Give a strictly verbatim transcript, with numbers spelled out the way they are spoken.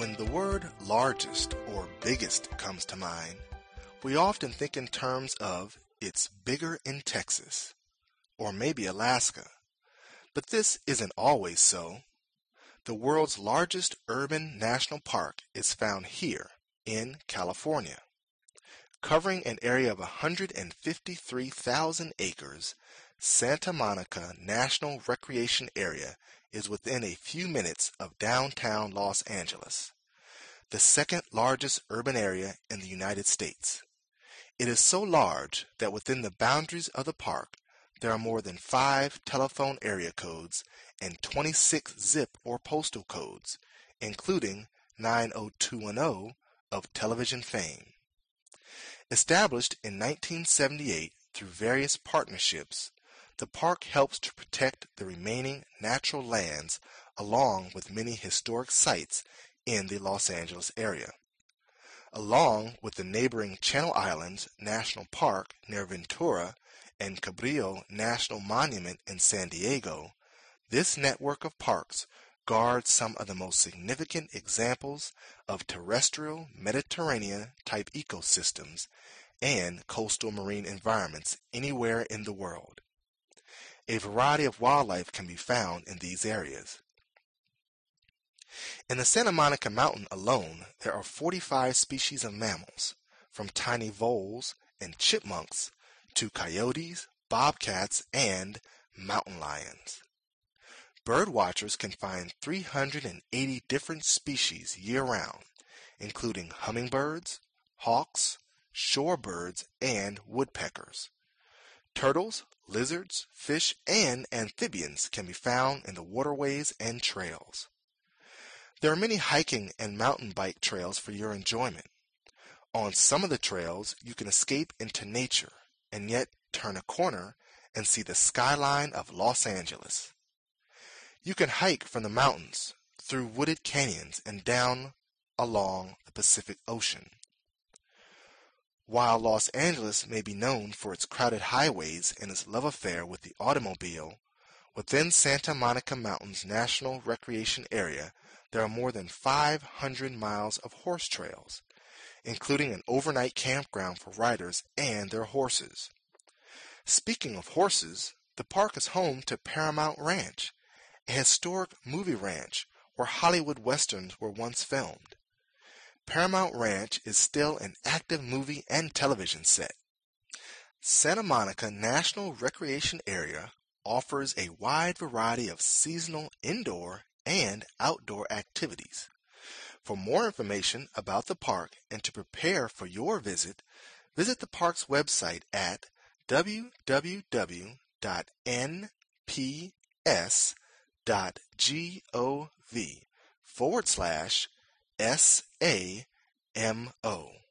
When the word largest or biggest comes to mind, we often think in terms of it's bigger in Texas, or maybe Alaska. But this isn't always so. The world's largest urban national park is found here in California. Covering an area of one hundred fifty-three thousand acres, Santa Monica National Recreation Area is within a few minutes of downtown Los Angeles, the second largest urban area in the United States. It is so large that within the boundaries of the park, there are more than five telephone area codes and twenty-six zip or postal codes, including nine oh two one oh of television fame. Established in nineteen seventy-eight through various partnerships, the park helps to protect the remaining natural lands along with many historic sites in the Los Angeles area. Along with the neighboring Channel Islands National Park near Ventura and Cabrillo National Monument in San Diego, this network of parks guards some of the most significant examples of terrestrial Mediterranean-type ecosystems and coastal marine environments anywhere in the world. A variety of wildlife can be found in these areas. In the Santa Monica Mountain alone, there are forty-five species of mammals, from tiny voles and chipmunks to coyotes, bobcats, and mountain lions. Bird watchers can find three hundred eighty different species year-round, including hummingbirds, hawks, shorebirds, and woodpeckers. Turtles, lizards, fish, and amphibians can be found in the waterways and trails. There are many hiking and mountain bike trails for your enjoyment. On some of the trails, you can escape into nature and yet turn a corner and see the skyline of Los Angeles. You can hike from the mountains, through wooded canyons, and down along the Pacific Ocean. While Los Angeles may be known for its crowded highways and its love affair with the automobile, within Santa Monica Mountains National Recreation Area, there are more than five hundred miles of horse trails, including an overnight campground for riders and their horses. Speaking of horses, the park is home to Paramount Ranch, a historic movie ranch where Hollywood westerns were once filmed. Paramount Ranch is still an active movie and television set. Santa Monica National Recreation Area offers a wide variety of seasonal indoor and outdoor activities. For more information about the park and to prepare for your visit, visit the park's website at w w w dot n p s dot gov forward slash S A M O.